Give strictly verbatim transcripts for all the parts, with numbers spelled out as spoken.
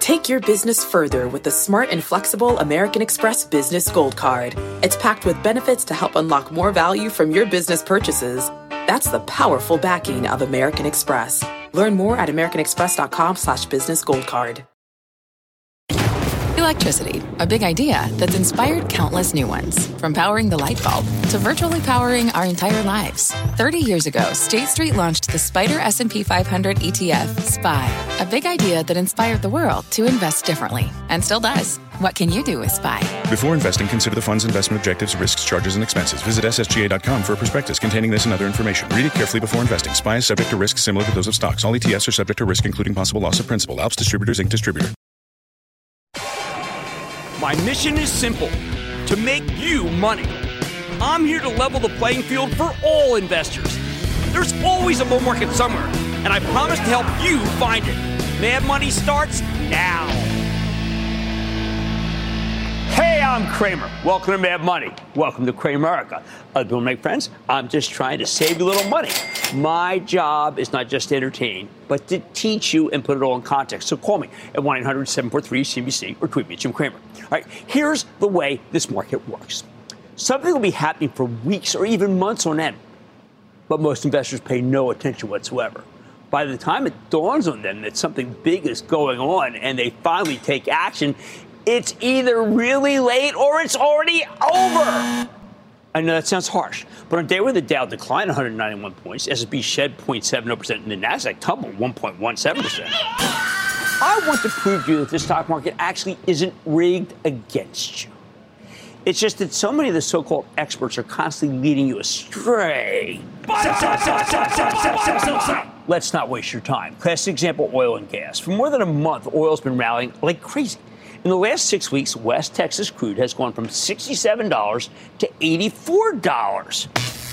Take your business further with the smart and flexible American Express Business Gold Card. It's packed with benefits to help unlock more value from your business purchases. That's the powerful backing of American Express. Learn more at americanexpress.com slash business gold card. Electricity, a big idea that's inspired countless new ones. From powering the light bulb to virtually powering our entire lives. thirty years ago, State Street launched the Spider S and P five hundred E T F, S P Y, a big idea that inspired the world to invest differently, and still does. What can you do with S P Y? Before investing, consider the fund's investment objectives, risks, charges, and expenses. Visit S S G A dot com for a prospectus containing this and other information. Read it carefully before investing. S P Y is subject to risks similar to those of stocks. All E T Fs are subject to risk, including possible loss of principal. Alps Distributors, Incorporated. Distributor. My mission is simple, to make you money. I'm here to level the playing field for all investors. There's always a bull market somewhere, and I promise to help you find it. Mad Money starts now. Hey, I'm Cramer. Welcome to Mad Money. Welcome to Cramerica. Other people make friends. I'm just trying to save you a little money. My job is not just to entertain, but to teach you and put it all in context. So call me at one eight hundred seven four three C B C or tweet me at Jim Cramer. All right, here's the way this market works. Something will be happening for weeks or even months on end, but most investors pay no attention whatsoever. By the time it dawns on them that something big is going on and they finally take action, it's either really late or it's already over. I know that sounds harsh, but on a day where the Dow declined one hundred ninety-one points, S and P shed zero point seven zero percent, and the Nasdaq tumbled one point one seven percent, I want to prove to you that the stock market actually isn't rigged against you. It's just that so many of the so-called experts are constantly leading you astray. Sell, sell, sell, sell, sell, sell, sell, sell, sell. Let's not waste your time. Classic example, oil and gas. For more than a month, oil's been rallying like crazy. In the last six weeks, West Texas crude has gone from sixty-seven dollars to eighty-four dollars.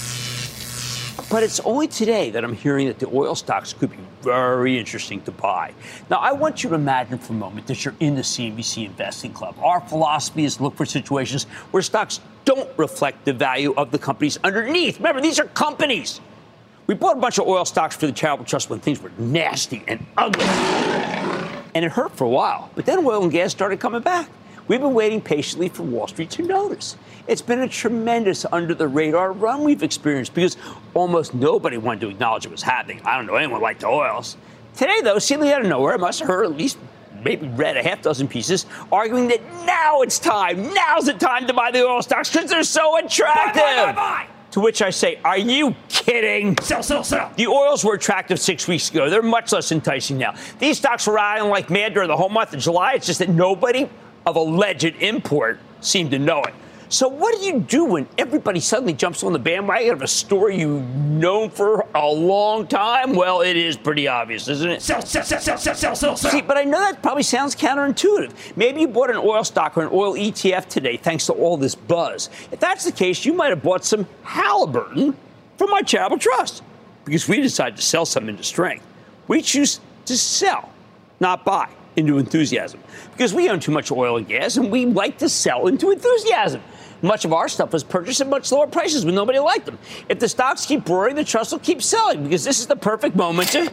But it's only today that I'm hearing that the oil stocks could be very interesting to buy. Now, I want you to imagine for a moment that you're in the C N B C Investing Club. Our philosophy is to look for situations where stocks don't reflect the value of the companies underneath. Remember, these are companies. We bought a bunch of oil stocks for the charitable trust when things were nasty and ugly. And it hurt for a while. But then oil and gas started coming back. We've been waiting patiently for Wall Street to notice. It's been a tremendous under-the-radar run we've experienced because almost nobody wanted to acknowledge it was happening. I don't know anyone liked the oils. Today, though, seemingly out of nowhere, I must have heard at least maybe read a half dozen pieces arguing that now it's time, now's the time to buy the oil stocks because they're so attractive. Buy, buy, buy, buy. To which I say, are you kidding? Sell, sell, sell. The oils were attractive six weeks ago. They're much less enticing now. These stocks were rallying like mad during the whole month of July. It's just that nobody of alleged import seemed to know it. So what do you do when everybody suddenly jumps on the bandwagon of a story you've known for a long time? Well, it is pretty obvious, isn't it? Sell, sell, sell, sell, sell, sell, sell, sell. See, but I know that probably sounds counterintuitive. Maybe you bought an oil stock or an oil E T F today thanks to all this buzz. If that's the case, you might have bought some Halliburton from my charitable trust because we decided to sell some into strength. We choose to sell, not buy, into enthusiasm because we own too much oil and gas and we like to sell into enthusiasm. Much of our stuff was purchased at much lower prices when nobody liked them. If the stocks keep roaring, the trust will keep selling because this is the perfect moment to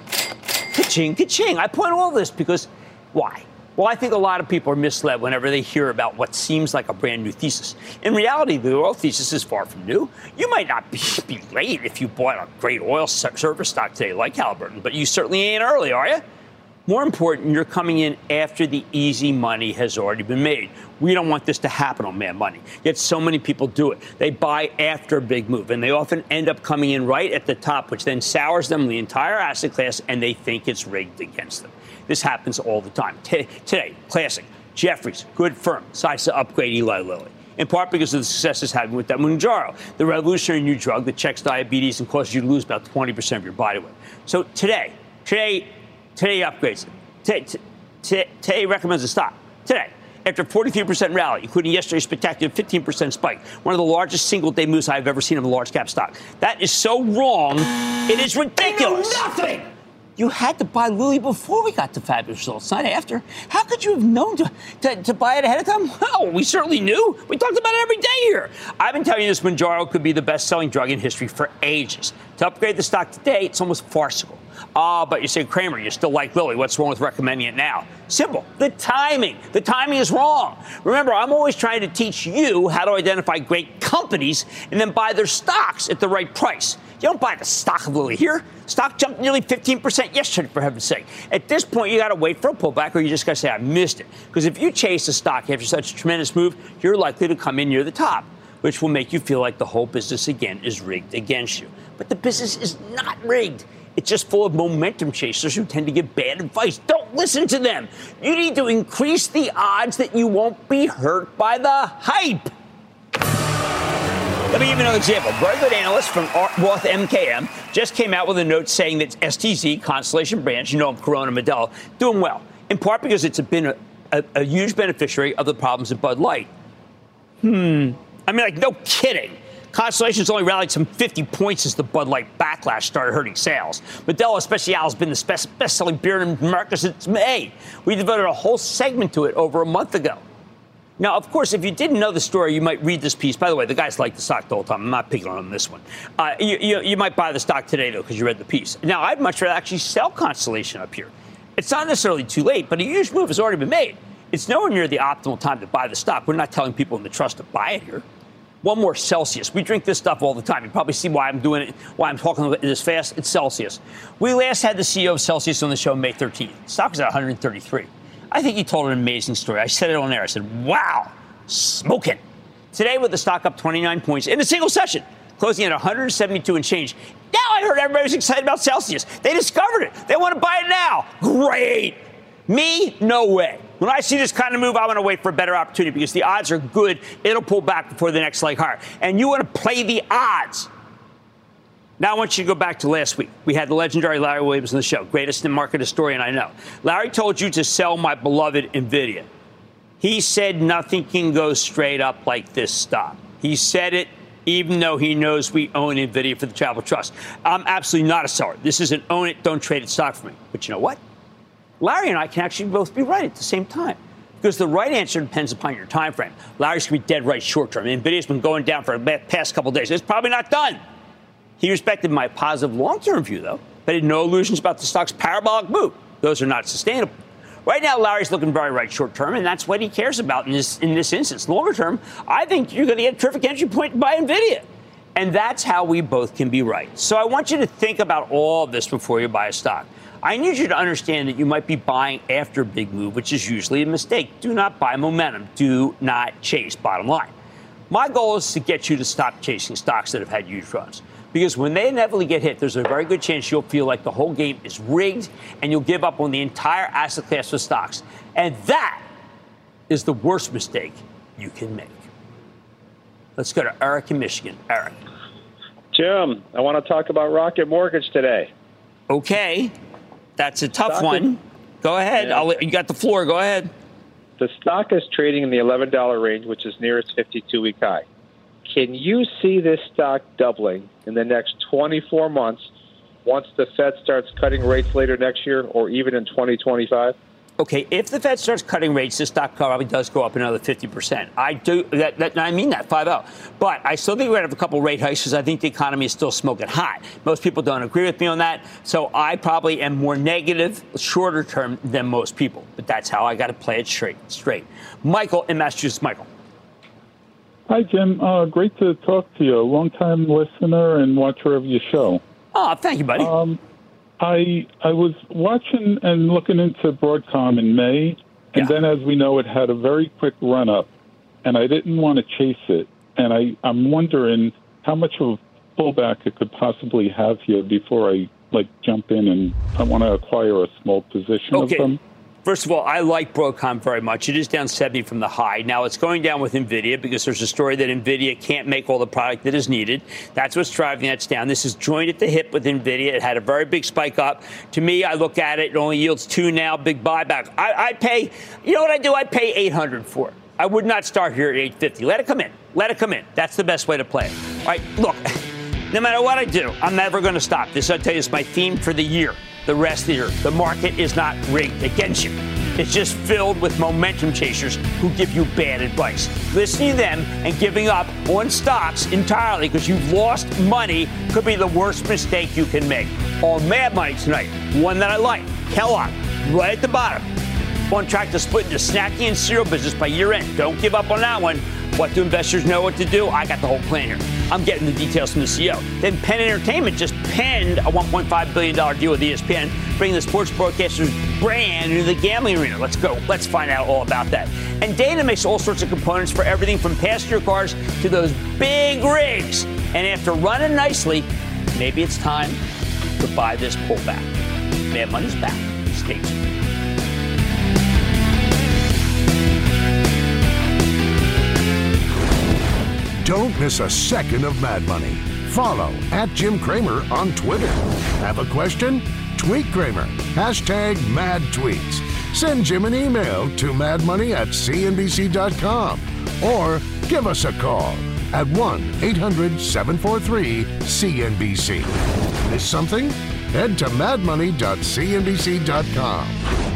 ka-ching, ka-ching. I point all this because why? Well, I think a lot of people are misled whenever they hear about what seems like a brand new thesis. In reality, the oil thesis is far from new. You might not be, be late if you bought a great oil service stock today like Halliburton, but you certainly ain't early, are you? More important, you're coming in after the easy money has already been made. We don't want this to happen on Mad Money, yet so many people do it. They buy after a big move, and they often end up coming in right at the top, which then sours them the entire asset class, and they think it's rigged against them. This happens all the time. T- today, classic, Jefferies, good firm, decides to upgrade Eli Lilly, in part because of the success it's having with that Mounjaro, the revolutionary new drug that checks diabetes and causes you to lose about twenty percent of your body weight. So today, today, Today upgrades it. Today, today, today recommends a stop. Today, after forty-three percent rally, including yesterday's spectacular fifteen percent spike, one of the largest single-day moves I've ever seen of a large-cap stock. That is so wrong, it is ridiculous. They know nothing. You had to buy Lilly before we got the fabulous results, not after. How could you have known to, to, to buy it ahead of time? Well, we certainly knew. We talked about it every day here. I've been telling you this Mounjaro could be the best-selling drug in history for ages. To upgrade the stock today, it's almost farcical. Ah, uh, but you say, Cramer, you still like Lilly. What's wrong with recommending it now? Simple. The timing. The timing is wrong. Remember, I'm always trying to teach you how to identify great companies and then buy their stocks at the right price. You don't buy the stock of Lilly here. Stock jumped nearly fifteen percent yesterday, for heaven's sake. At this point, you got to wait for a pullback, or you just got to say, I missed it. Because if you chase a stock after such a tremendous move, you're likely to come in near the top, which will make you feel like the whole business again is rigged against you. But the business is not rigged. It's just full of momentum chasers who tend to give bad advice. Don't listen to them. You need to increase the odds that you won't be hurt by the hype. Let me give you another example. Very good analyst from Roth M K M just came out with a note saying that S T Z, Constellation Brands, you know them, Corona, Modelo, doing well, in part because it's been a, a, a huge beneficiary of the problems at Bud Light. Hmm. I mean, like, no kidding. Constellation's only rallied some fifty points as the Bud Light backlash started hurting sales. Modelo Especial has been the best-selling beer in America since May. We devoted a whole segment to it over a month ago. Now, of course, if you didn't know the story, you might read this piece. By the way, the guys like the stock the whole time. I'm not picking on them this one. Uh, you, you, you might buy the stock today, though, because you read the piece. Now, I'd much rather actually sell Constellation up here. It's not necessarily too late, but a huge move has already been made. It's nowhere near the optimal time to buy the stock. We're not telling people in the trust to buy it here. One more, Celsius. We drink this stuff all the time. You probably see why I'm doing it, why I'm talking about it this fast. It's Celsius. We last had the C E O of Celsius on the show May thirteenth. Stock was at one hundred thirty-three. I think he told an amazing story. I said it on air. I said, wow, smoking. Today, with the stock up twenty-nine points in a single session, closing at one hundred seventy-two and change. Now I heard everybody was excited about Celsius. They discovered it. They want to buy it now. Great. Me, no way. When I see this kind of move, I want to wait for a better opportunity because the odds are good. It'll pull back before the next leg higher. And you want to play the odds. Now, I want you to go back to last week. We had the legendary Larry Williams on the show, greatest market historian I know. Larry told you to sell my beloved NVIDIA. He said nothing can go straight up like this stock. He said it even though he knows we own NVIDIA for the Travel Trust. I'm absolutely not a seller. This is an own it, don't trade it stock for me. But you know what? Larry and I can actually both be right at the same time because the right answer depends upon your time frame. Larry's going to be dead right short term. NVIDIA's been going down for the past couple of days. It's probably not done. He respected my positive long-term view, though, but had no illusions about the stock's parabolic move. Those are not sustainable. Right now, Larry's looking very right short term, and that's what he cares about in this in this instance. Longer term, I think you're going to get a terrific entry point to buy NVIDIA. And that's how we both can be right. So I want you to think about all of this before you buy a stock. I need you to understand that you might be buying after a big move, which is usually a mistake. Do not buy momentum. Do not chase, bottom line. My goal is to get you to stop chasing stocks that have had huge runs. Because when they inevitably get hit, there's a very good chance you'll feel like the whole game is rigged and you'll give up on the entire asset class of stocks. And that is the worst mistake you can make. Let's go to Eric in Michigan. Eric. Jim, I want to talk about Rocket Mortgage today. Okay. That's a tough stock one. Is, Go ahead. yeah. I'll, you got the floor. Go ahead. The stock is trading in the eleven dollars range, which is near its fifty-two week high. Can you see this stock doubling in the next twenty-four months once the Fed starts cutting rates later next year or even in twenty twenty-five? Okay, if the Fed starts cutting rates, this stock probably does go up another fifty percent. I do that, that I mean that, five oh. But I still think we're going to have a couple rate hikes because I think the economy is still smoking hot. Most people don't agree with me on that. So I probably am more negative shorter term than most people. But that's how I got to play it straight. straight. Michael in Massachusetts. Michael. Hi, Jim. Uh, great to talk to you. Long-time listener and watcher of your show. Oh, thank you, buddy. Um, I I was watching and looking into Broadcom in May, and Yeah. then, as we know, it had a very quick run-up, and I didn't want to chase it. And I, I'm wondering how much of a pullback it could possibly have here before I, like, jump in and I want to acquire a small position Okay. of them. First of all, I like Broadcom very much. It is down seventy from the high. Now, it's going down with NVIDIA because there's a story that NVIDIA can't make all the product that is needed. That's what's driving that down. This is joined at the hip with NVIDIA. It had a very big spike up. To me, I look at it. It only yields two now, big buyback. I, I pay, you know what I do? I pay eight hundred dollars for it. I would not start here at eight fifty. Let it come in. Let it come in. That's the best way to play it. All right, look, no matter what I do, I'm never going to stop. This, I'll tell you, is my theme for the year. the rest here. The market is not rigged against you. It's just filled with momentum chasers who give you bad advice. Listening to them and giving up on stocks entirely because you've lost money could be the worst mistake you can make. On Mad Money tonight, one that I like, Kellogg, right at the bottom. On track to split into snacking and cereal business by year end. Don't give up on that one. What do investors know what to do? I got the whole plan here. I'm getting the details from the C E O. Then Penn Entertainment just penned a one point five billion dollars deal with E S P N, bringing the sports broadcaster's brand into the gambling arena. Let's go. Let's find out all about that. And Dana makes all sorts of components for everything from passenger cars to those big rigs. And after running nicely, maybe it's time to buy this pullback. Mad Money's back. Stay tuned. Don't miss a second of Mad Money. Follow at Jim Cramer on Twitter. Have a question? Tweet Cramer. Hashtag mad tweets. Send Jim an email to madmoney at c n b c dot com or give us a call at one eight hundred seven four three C N B C. Miss something? Head to mad money dot c n b c dot com.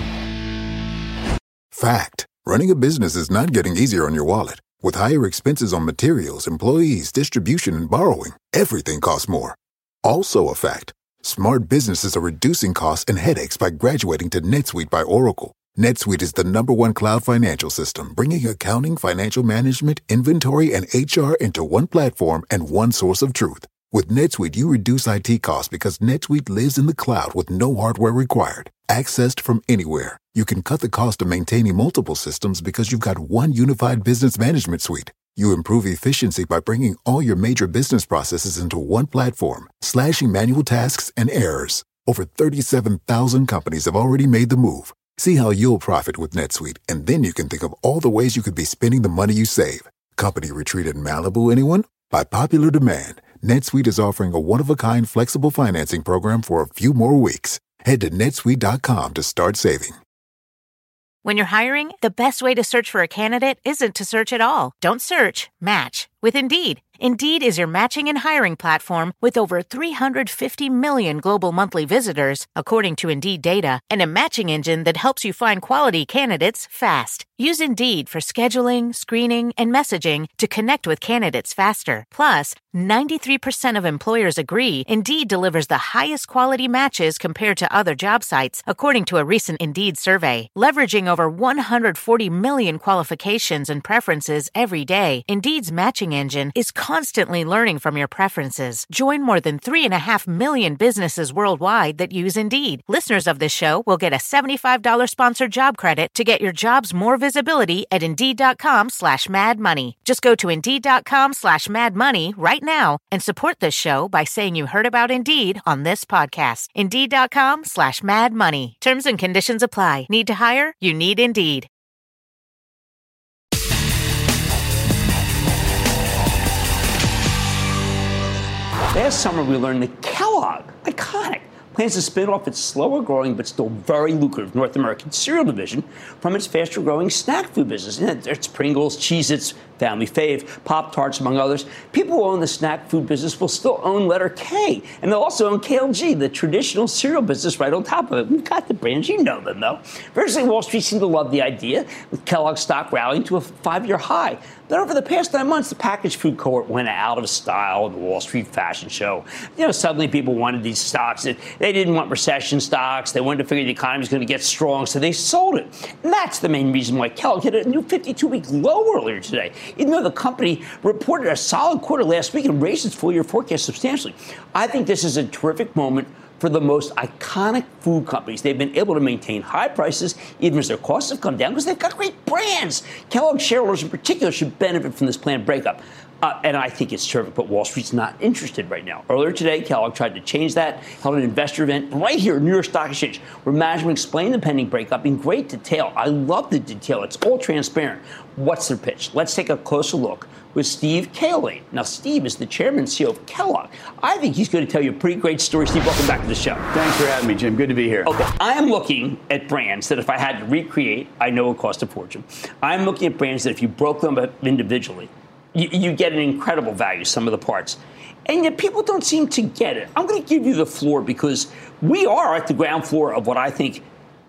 Fact. Running a business is not getting easier on your wallet. With higher expenses on materials, employees, distribution, and borrowing, everything costs more. Also a fact. Smart businesses are reducing costs and headaches by graduating to NetSuite by Oracle. NetSuite is the number one cloud financial system, bringing accounting, financial management, inventory, and H R into one platform and one source of truth. With NetSuite, you reduce I T costs because NetSuite lives in the cloud with no hardware required. Accessed from anywhere. You can cut the cost of maintaining multiple systems because you've got one unified business management suite. You improve efficiency by bringing all your major business processes into one platform, slashing manual tasks and errors. Over thirty-seven thousand companies have already made the move. See how you'll profit with NetSuite, and then you can think of all the ways you could be spending the money you save. Company retreat in Malibu, anyone? By popular demand, NetSuite is offering a one-of-a-kind flexible financing program for a few more weeks. Head to netsuite dot com to start saving. When you're hiring, the best way to search for a candidate isn't to search at all. Don't search, match with Indeed. Indeed is your matching and hiring platform with over three hundred fifty million global monthly visitors, according to Indeed data, and a matching engine that helps you find quality candidates fast. Use Indeed for scheduling, screening, and messaging to connect with candidates faster. Plus, ninety-three percent of employers agree Indeed delivers the highest quality matches compared to other job sites, according to a recent Indeed survey. Leveraging over one hundred forty million qualifications and preferences every day, Indeed's matching engine is constantly learning from your preferences. Join more than three and a half million businesses worldwide that use Indeed. Listeners of this show will get a seventy-five dollars sponsored job credit to get your jobs more visibility at Indeed.com slash Mad Money. Just go to Indeed.com slash Mad Money right now and support this show by saying you heard about Indeed on this podcast. Indeed.com slash Mad Money. Terms and conditions apply. Need to hire? You need Indeed. Last summer, we learned that Kellogg, iconic, plans to spin off its slower-growing but still very lucrative North American cereal division from its faster-growing snack food business. And it's Pringles, Cheez-Its, Family Fave, Pop-Tarts, among others. People who own the snack food business will still own letter K, and they'll also own K L G, the traditional cereal business, right on top of it. We've got the brands. You know them, though. Virtually, Wall Street seemed to love the idea, with Kellogg stock rallying to a five-year high. But over the past nine months, the packaged food cohort went out of style at the Wall Street fashion show. You know, suddenly people wanted these stocks. They didn't want recession stocks. They wanted to figure the economy was going to get strong, so they sold it. And that's the main reason why Kellogg hit a new fifty-two-week low earlier today, even though the company reported a solid quarter last week and raised its full-year forecast substantially. I think this is a terrific moment for the most iconic food companies. They've been able to maintain high prices even as their costs have come down because they've got great brands. Kellogg shareholders in particular should benefit from this planned breakup. Uh, and I think it's terrific, but Wall Street's not interested right now. Earlier today, Kellogg tried to change that, held an investor event right here at New York Stock Exchange, where management explained the pending breakup in great detail. I love the detail. It's all transparent. What's their pitch? Let's take a closer look with Steve Cahillane. Now, Steve is the chairman and C E O of Kellogg. I think he's going to tell you a pretty great story. Steve, welcome back to the show. Thanks for having me, Jim. Good to be here. Okay, I am looking at brands that if I had to recreate, I know it cost a fortune. I'm looking at brands that if you broke them up individually, You, you get an incredible value, some of the parts. And yet people don't seem to get it. I'm going to give you the floor because we are at the ground floor of what I think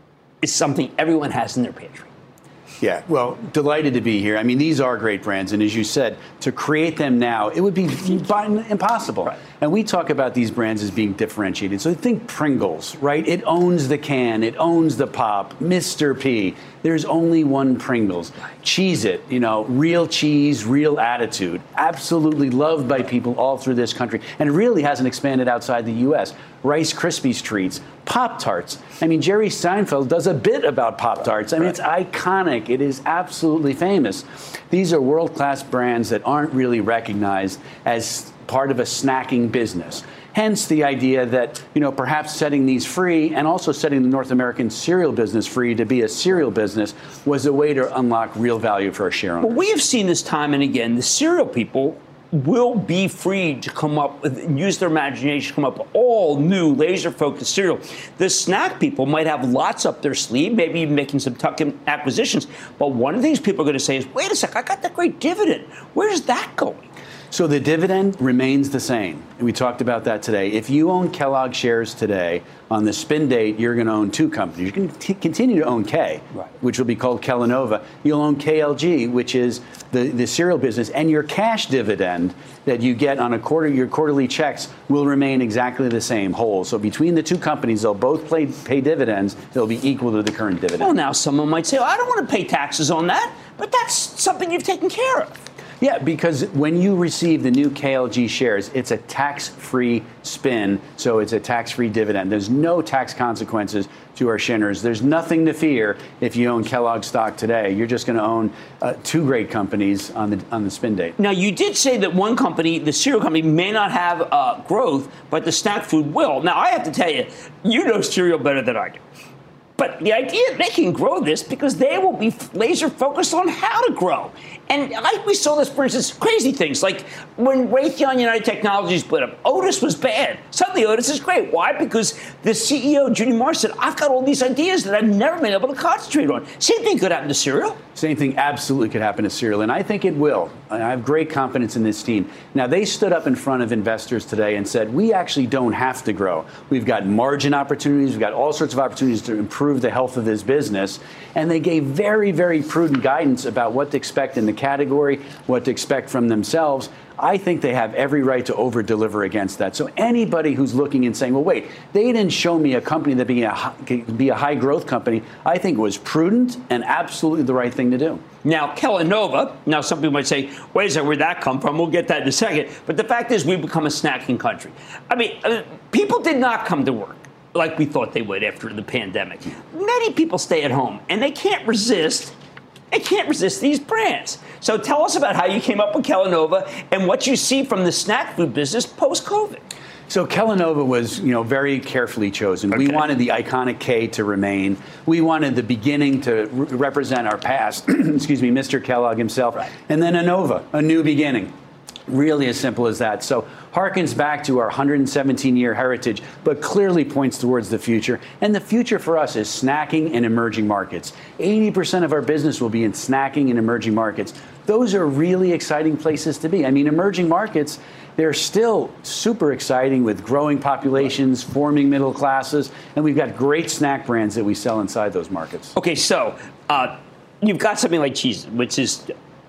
is something everyone has in their pantry. Yeah, well, delighted to be here. I mean, these are great brands. And as you said, to create them now, it would be impossible. Right. And we talk about these brands as being differentiated. So think Pringles, right? It owns the can. It owns the pop. Mister P. There's only one Pringles. Cheez-It, you know, real cheese, real attitude. Absolutely loved by people all through this country. And it really hasn't expanded outside the U S. Rice Krispies treats, Pop-Tarts. I mean, Jerry Seinfeld does a bit about Pop-Tarts. I mean, it's iconic. It is absolutely famous. These are world-class brands that aren't really recognized as part of a snacking business. Hence the idea that, you know, perhaps setting these free and also setting the North American cereal business free to be a cereal business was a way to unlock real value for our share owners. Well, we have seen this time and again. The cereal people will be free to come up with, use their imagination to come up with all new laser-focused cereal. The snack people might have lots up their sleeve, maybe even making some tuck-in acquisitions. But one of the things people are going to say is, wait a sec, I got that great dividend. Where's that going? So the dividend remains the same. And we talked about that today. If you own Kellogg shares today, on the spin date, you're going to own two companies. You can t- continue to own K, right, which will be called Kellanova. You'll own K L G, which is the, the cereal business. And your cash dividend that you get on a quarter, your quarterly checks will remain exactly the same, whole. So between the two companies, they'll both pay, pay dividends. They'll be equal to the current dividend. Well, now someone might say, well, I don't want to pay taxes on that. But that's something you've taken care of. Yeah, because when you receive the new K L G shares, it's a tax-free spin, so it's a tax-free dividend. There's no tax consequences to our shareholders. There's nothing to fear if you own Kellogg stock today. You're just going to own uh, two great companies on the on the spin date. Now, you did say that one company, the cereal company, may not have uh, growth, but the snack food will. Now, I have to tell you, you know cereal better than I do. But the idea they can grow this because they will be laser focused on how to grow. And I, we saw this, for instance, crazy things like when Raytheon United Technologies split up, Otis was bad. Suddenly Otis is great. Why? Because the C E O, Judy Marr, said, I've got all these ideas that I've never been able to concentrate on. Same thing could happen to cereal. Same thing absolutely could happen to cereal, and I think it will. I have great confidence in this team. Now, they stood up in front of investors today and said, we actually don't have to grow. We've got margin opportunities. We've got all sorts of opportunities to improve the health of this business. And they gave very, very prudent guidance about what to expect in the category, what to expect from themselves. I think they have every right to over-deliver against that. So anybody who's looking and saying, well, wait, they didn't show me a company that be a, could be a high-growth company, I think it was prudent and absolutely the right thing to do. Now, Kellanova, now some people might say, wait a second, where'd that come from? We'll get that in a second. But the fact is we've become a snacking country. I mean, uh, people did not come to work like we thought they would after the pandemic. Many people stay at home, and they can't resist They can't resist these brands. So tell us about how you came up with Kellanova and what you see from the snack food business post-COVID. So Kellanova was, you know, very carefully chosen. Okay. We wanted the iconic K to remain. We wanted the beginning to re- represent our past. Excuse me, Mister Kellogg himself. Right. And then a Nova, a new beginning. Really as simple as that. So harkens back to our one hundred seventeen year heritage, but clearly points towards the future. And the future for us is snacking in emerging markets. eighty percent of our business will be in snacking in emerging markets. Those are really exciting places to be. I mean, emerging markets, they're still super exciting with growing populations, forming middle classes, and we've got great snack brands that we sell inside those markets. Okay, so uh, you've got something like Cheez-It, which is...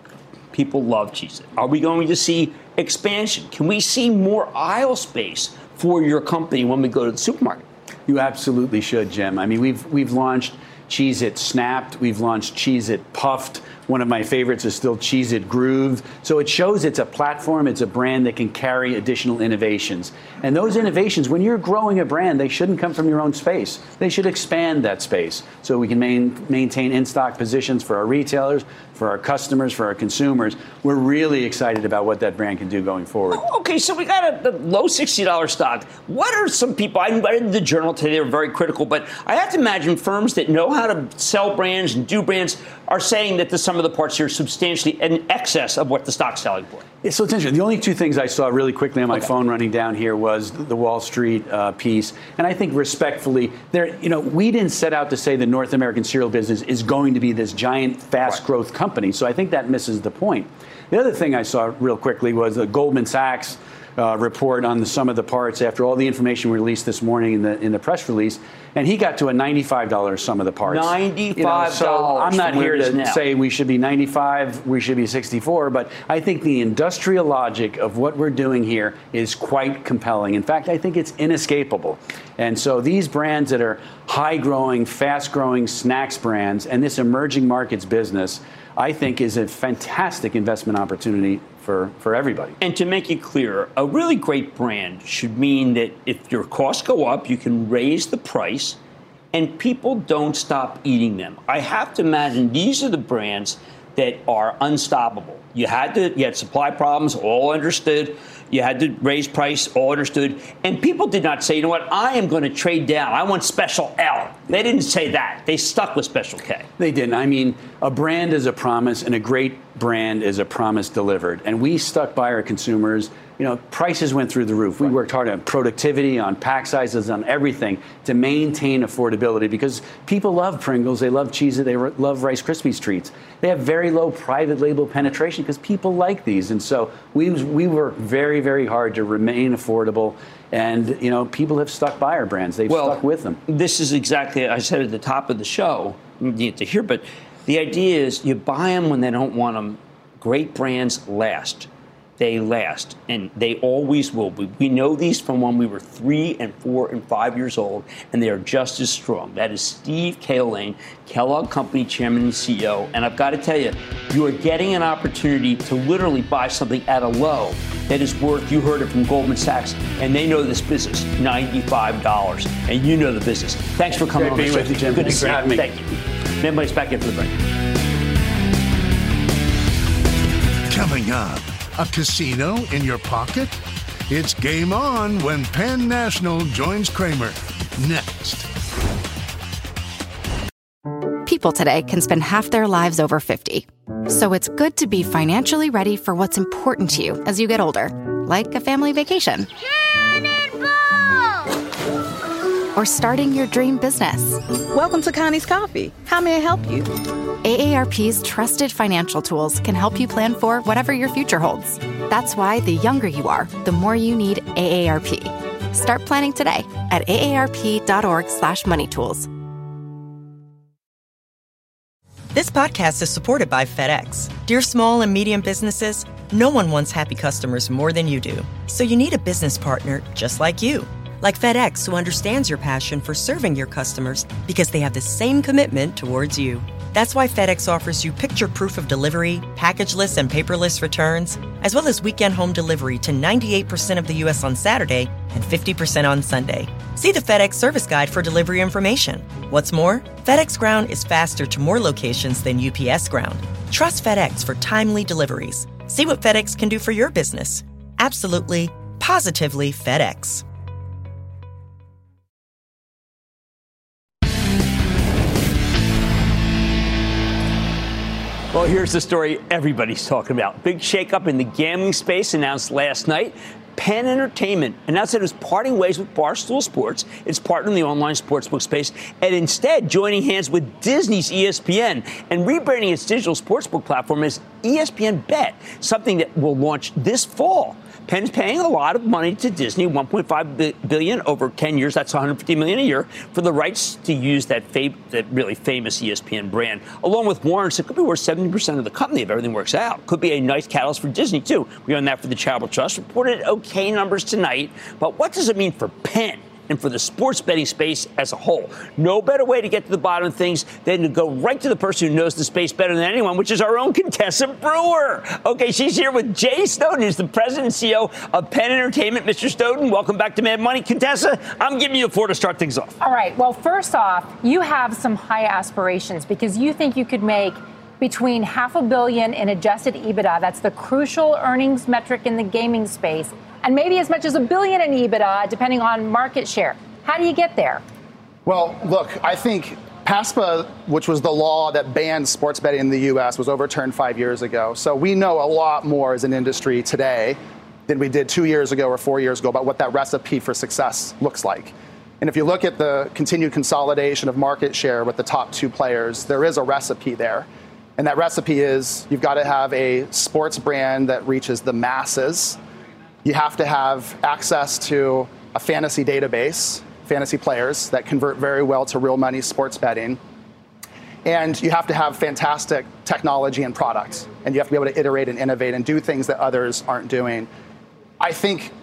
people love Cheez-It. Are we going to see expansion? Can we see more aisle space for your company when we go to the supermarket? You absolutely should, Jim. I mean, we've we've launched Cheez-It Snapped. We've launched Cheez-It Puffed. One of my favorites is still Cheez-It Grooved. So it shows it's a platform, it's a brand that can carry additional innovations. And those innovations, when you're growing a brand, they shouldn't come from your own space. They should expand that space so we can main, maintain in-stock positions for our retailers, for our customers, for our consumers. We're really excited about what that brand can do going forward. Oh, okay, so we got a, a low sixty dollars stock. What are some people, I read the Journal today, they were very critical, but I have to imagine firms that know how to sell brands and do brands are saying that the sum of the parts here are substantially in excess of what the stock's selling for. Yeah, so it's interesting. The only two things I saw really quickly on my okay. phone running down here was the Wall Street uh, piece. And I think respectfully, there, you know, we didn't set out to say the North American cereal business is going to be this giant, fast right. growth company. So I think that misses the point. The other thing I saw real quickly was the Goldman Sachs uh, report on the sum of the parts after all the information we released this morning in the in the press release, and he got to a ninety-five dollars sum of the parts. ninety-five dollars. You know, so I'm not here to now. say we should be ninety-five, we should be sixty-four, but I think the industrial logic of what we're doing here is quite compelling. In fact, I think it's inescapable. And so these brands that are high-growing, fast-growing snacks brands and this emerging markets business, I think is a fantastic investment opportunity for, for everybody. And to make it clear, a really great brand should mean that if your costs go up, you can raise the price and people don't stop eating them. I have to imagine these are the brands that are unstoppable. You had to, you had supply problems, all understood. You had to raise price, all understood. And people did not say, you know what, I am going to trade down. I want Special L. They didn't say that. They stuck with Special K. They didn't. I mean, a brand is a promise, and a great brand is a promise delivered. And we stuck by our consumers. You know, prices went through the roof. We worked hard on productivity, on pack sizes, on everything to maintain affordability because people love Pringles, they love cheese, they love Rice Krispies treats. They have very low private label penetration because people like these. And so we we work very, very hard to remain affordable. And, you know, people have stuck by our brands. They've well, stuck with them. This is exactly, I said at the top of the show, you need to hear, but the idea is you buy them when they don't want them. Great brands last. They last, and they always will be. We know these from when we were three and four and five years old, and they are just as strong. That is Steve Cahillane, Kellogg Company Chairman and C E O. And I've got to tell you, you are getting an opportunity to literally buy something at a low that is worth, you heard it from Goldman Sachs, and they know this business, ninety-five dollars. And you know the business. Thanks for coming on the show. With you, Jim. Good Thanks to see for having you. me. Thank you. Everybody's back after the break. Coming up, a casino in your pocket? It's game on when Penn National joins Cramer. Next. People today can spend half their lives over fifty. So it's good to be financially ready for what's important to you as you get older, like a family vacation. Or starting your dream business. Welcome to Connie's Coffee. How may I help you? A A R P's trusted financial tools can help you plan for whatever your future holds. That's why the younger you are, the more you need A A R P. Start planning today at aarp.org slash money tools. This podcast is supported by FedEx. Dear small and medium businesses, no one wants happy customers more than you do. So you need a business partner just like you. Like FedEx, who understands your passion for serving your customers because they have the same commitment towards you. That's why FedEx offers you picture proof of delivery, packageless and paperless returns, as well as weekend home delivery to ninety-eight percent of the U S on Saturday and fifty percent on Sunday. See the FedEx service guide for delivery information. What's more, FedEx Ground is faster to more locations than U P S Ground. Trust FedEx for timely deliveries. See what FedEx can do for your business. Absolutely, positively FedEx. Well, here's the story everybody's talking about. Big shakeup in the gambling space announced last night. Penn Entertainment announced that it was parting ways with Barstool Sports, its partner in the online sportsbook space, and instead joining hands with Disney's E S P N and rebranding its digital sportsbook platform as E S P N Bet, something that will launch this fall. Penn's paying a lot of money to Disney, one point five billion dollars over ten years. That's one hundred fifty million dollars a year for the rights to use that, fam- that really famous E S P N brand, along with warrants. It could be worth seventy percent of the company if everything works out. Could be a nice catalyst for Disney, too. We own that for the Charitable Trust. Reported okay numbers tonight. But what does it mean for Penn and for the sports betting space as a whole? No better way to get to the bottom of things than to go right to the person who knows the space better than anyone, which is our own Contessa Brewer. Okay, she's here with Jay Snowden, who's the president and C E O of Penn Entertainment. Mister Snowden, welcome back to Mad Money. Contessa, I'm giving you the floor to start things off. All right. Well, first off, you have some high aspirations because you think you could make between half a billion in adjusted EBITDA. That's the crucial earnings metric in the gaming space. And maybe as much as a billion in EBITDA, depending on market share. How do you get there? Well, look, I think PASPA, which was the law that banned sports betting in the U S, was overturned five years ago. So we know a lot more as an industry today than we did two years ago or four years ago about what that recipe for success looks like. And if you look at the continued consolidation of market share with the top two players, there is a recipe there. And that recipe is you've got to have a sports brand that reaches the masses You have to have access to a fantasy database, fantasy players that convert very well to real money sports betting. And you have to have fantastic technology and products. And you have to be able to iterate and innovate and do things that others aren't doing. I think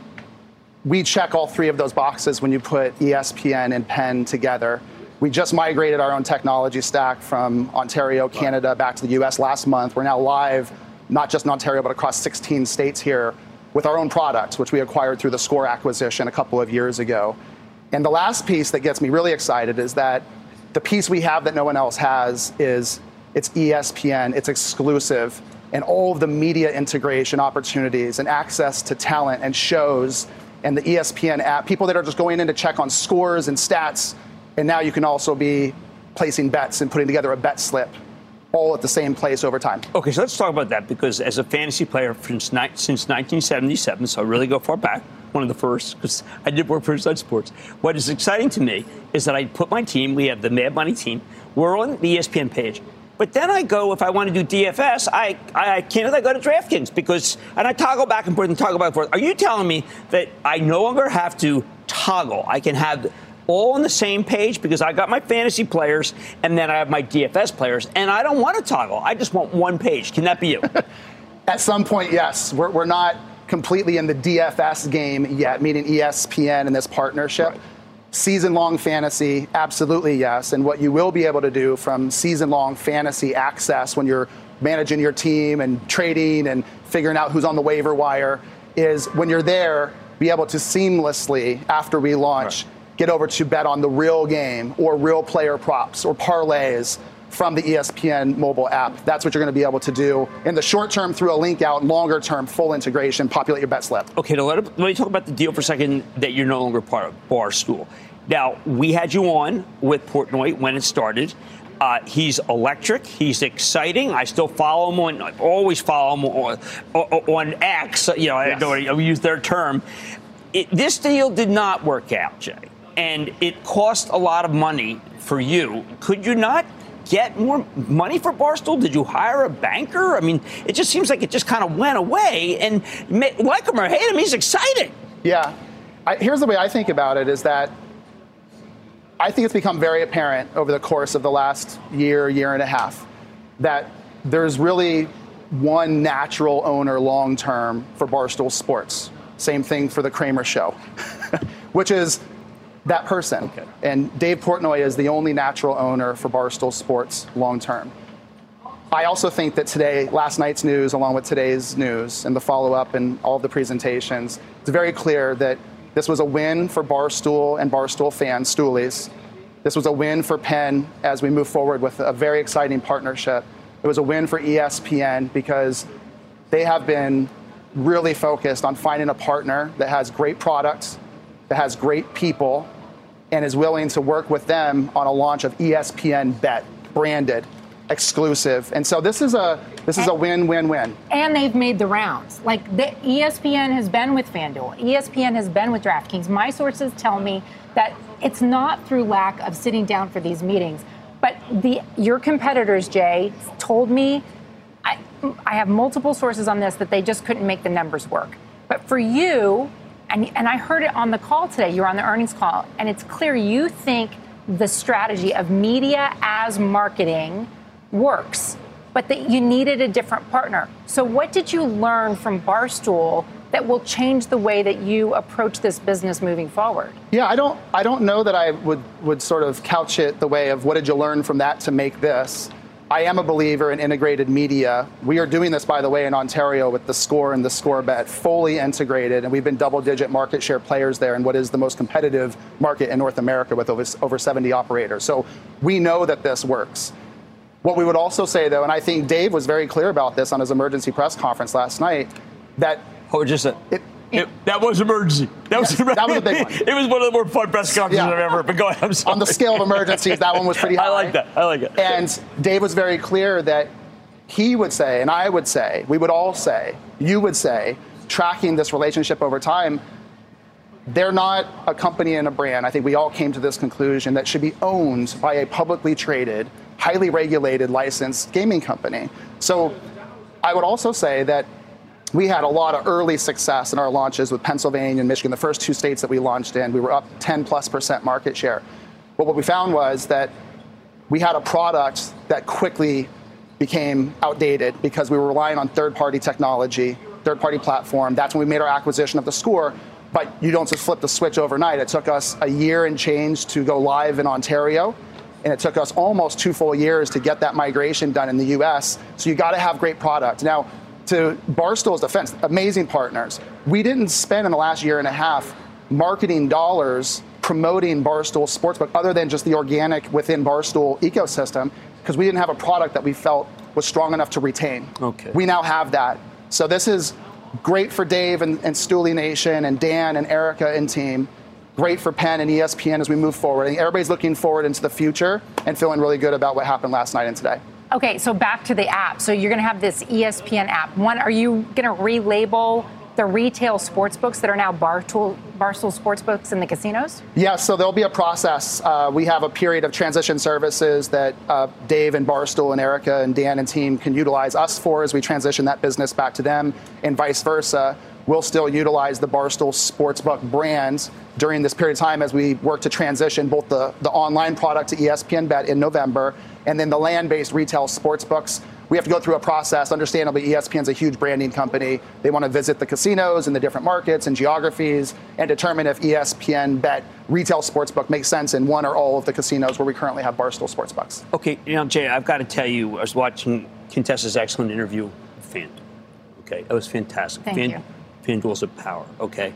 we check all three of those boxes when you put E S P N and Penn together. We just migrated our own technology stack from Ontario, Canada, back to the U S last month. We're now live, not just in Ontario, but across sixteen states here with our own products, which we acquired through the Score acquisition a couple of years ago. And the last piece that gets me really excited is that the piece we have that no one else has is it's E S P N, it's exclusive, and all of the media integration opportunities and access to talent and shows and the E S P N app, people that are just going in to check on scores and stats, and now you can also be placing bets and putting together a bet slip all at the same place over time. Okay, so let's talk about that, because as a fantasy player since, since nineteen seventy-seven, so I really go far back, one of the first, because I did work for Inside Sports. What is exciting to me is that I put my team, we have the Mad Money team, we're on the E S P N page. But then I go, if I want to do D F S, I, I, I can't I go to DraftKings because, and I toggle back and forth and toggle back and forth. Are you telling me that I no longer have to toggle? I can have all on the same page because I got my fantasy players and then I have my D F S players, and I don't want to toggle. I just want one page. Can that be you? At some point, yes. We're, we're not completely in the D F S game yet, meaning E S P N and this partnership. Right. Season-long fantasy, absolutely yes. And what you will be able to do from season-long fantasy access when you're managing your team and trading and figuring out who's on the waiver wire is when you're there, be able to seamlessly, after we launch, right, get over to bet on the real game or real player props or parlays from the E S P N mobile app. That's what you're going to be able to do in the short term through a link out, longer term, full integration, populate your bet slip. Okay, now let, let me talk about the deal for a second that you're no longer part of Barstool. Now, we had you on with Portnoy when it started. Uh, he's electric. He's exciting. I still follow him on, I always follow him on, on X. You know, yes. I don't I use their term. It, this deal did not work out, Jay, and it cost a lot of money for you. Could you not get more money for Barstool? Did you hire a banker? I mean, it just seems like it just kind of went away. And like him or hate him, he's exciting. Yeah. I, here's the way I think about it is that I think it's become very apparent over the course of the last year, year and a half, that there's really one natural owner long-term for Barstool Sports. Same thing for the Kramer Show, which is that person. Okay. And Dave Portnoy is the only natural owner for Barstool Sports long-term. I also think that today, last night's news, along with today's news and the follow-up and all of the presentations, it's very clear that this was a win for Barstool and Barstool fans, Stoolies. This was a win for Penn as we move forward with a very exciting partnership. It was a win for E S P N because they have been really focused on finding a partner that has great products, that has great people, and is willing to work with them on a launch of E S P N Bet, branded, exclusive. And so this is a this is a win-win-win. And they've made the rounds. Like the E S P N has been with FanDuel. E S P N has been with DraftKings. My sources tell me that it's not through lack of sitting down for these meetings, but the your competitors, Jay, told me, I, I have multiple sources on this, that they just couldn't make the numbers work. But for you, and, and I heard it on the call today, you were on the earnings call, and it's clear you think the strategy of media as marketing works, but that you needed a different partner. So what did you learn from Barstool that will change the way that you approach this business moving forward? Yeah, I don't I don't know that I would, would sort of couch it the way of what did you learn from that to make this. I am a believer in integrated media. We are doing this, by the way, in Ontario with the Score and the Score Bet, fully integrated, and we've been double-digit market share players there in what is the most competitive market in North America with over, over seventy operators. So we know that this works. What we would also say, though, and I think Dave was very clear about this on his emergency press conference last night, that oh, just a, it, it, that was emergency. That yes, was emergency. That was a big one. It was one of the more fun press conferences yeah. I've ever. But go ahead. I'm sorry. On the scale of emergencies, that one was pretty high. I like that. I like it. And Dave was very clear that he would say, and I would say, we would all say, you would say, tracking this relationship over time, they're not a company and a brand. I think we all came to this conclusion that should be owned by a publicly traded, highly regulated, licensed gaming company. So I would also say that we had a lot of early success in our launches with Pennsylvania and Michigan, the first two states that we launched in. We were up ten plus percent market share. But what we found was that we had a product that quickly became outdated because we were relying on third-party technology, third-party platform. That's when we made our acquisition of theScore. But you don't just flip the switch overnight. It took us a year and change to go live in Ontario. And it took us almost two full years to get that migration done in the U S. So you got to have great product. Now, to Barstool's defense, amazing partners. We didn't spend in the last year and a half marketing dollars promoting Barstool Sportsbook other than just the organic within Barstool ecosystem because we didn't have a product that we felt was strong enough to retain. Okay. We now have that. So this is great for Dave and, and Stooley Nation and Dan and Erica and team. Great for Penn and E S P N as we move forward. I think everybody's looking forward into the future and feeling really good about what happened last night and today. Okay, so back to the app. So you're going to have this E S P N app. One, are you going to relabel the retail sports books that are now Barstool, Barstool Sportsbooks in the casinos? Yeah, so there'll be a process. Uh, we have a period of transition services that uh, Dave and Barstool and Erica and Dan and team can utilize us for as we transition that business back to them and vice versa. We'll still utilize the Barstool Sportsbook brand during this period of time as we work to transition both the, the online product to E S P N Bet in November and then the land-based retail sportsbooks. We have to go through a process. Understandably, E S P N's a huge branding company. They want to visit the casinos in the different markets and geographies and determine if E S P N Bet retail sportsbook makes sense in one or all of the casinos where we currently have Barstool Sportsbooks. Okay, you know, Jay, I've got to tell you, I was watching Contessa's excellent interview with FanDuel. Okay, it was fantastic. Thank Fan, you. FanDuel's a power, okay?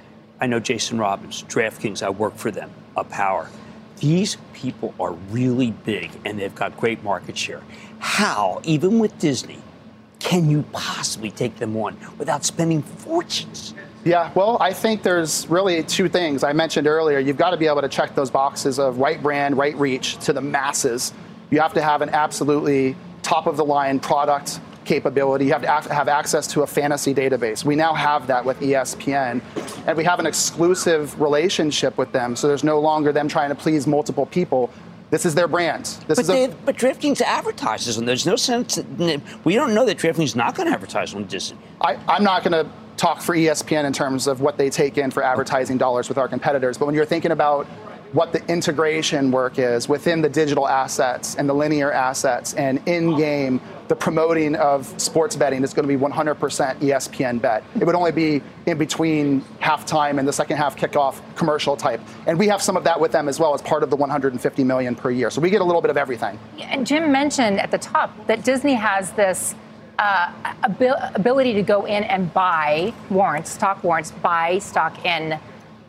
I know Jason Robbins, DraftKings, I work for them, a power. These people are really big, and they've got great market share. How, even with Disney, can you possibly take them on without spending fortunes? Yeah, well, I think there's really two things. I mentioned earlier, you've got to be able to check those boxes of right brand, right reach to the masses. You have to have an absolutely top-of-the-line product capability. You have to have access to a fantasy database. We now have that with E S P N, and we have an exclusive relationship with them, so there's no longer them trying to please multiple people. This is their brand. This but, is they, a, but DraftKings advertises, and there's no sense. We don't know that DraftKings is not going to advertise on Disney. I, I'm not going to talk for E S P N in terms of what they take in for advertising dollars with our competitors, but when you're thinking about what the integration work is within the digital assets and the linear assets and in-game, the promoting of sports betting is going to be one hundred percent E S P N Bet. It would only be in between halftime and the second half kickoff commercial type. And we have some of that with them as well as part of the one hundred fifty million per year. So we get a little bit of everything. And Jim mentioned at the top that Disney has this uh, abil- ability to go in and buy warrants, stock warrants, buy stock in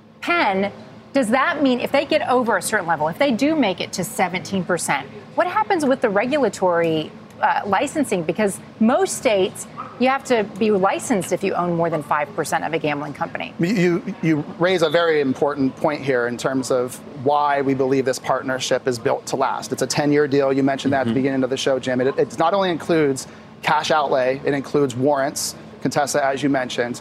Penn. Does that mean if they get over a certain level, if they do make it to seventeen percent, what happens with the regulatory uh, licensing? Because most states, you have to be licensed if you own more than five percent of a gambling company. You, you raise a very important point here in terms of why we believe this partnership is built to last. It's a ten-year deal. You mentioned that mm-hmm. at the beginning of the show, Jim. It, it not only includes cash outlay, it includes warrants, Contessa, as you mentioned.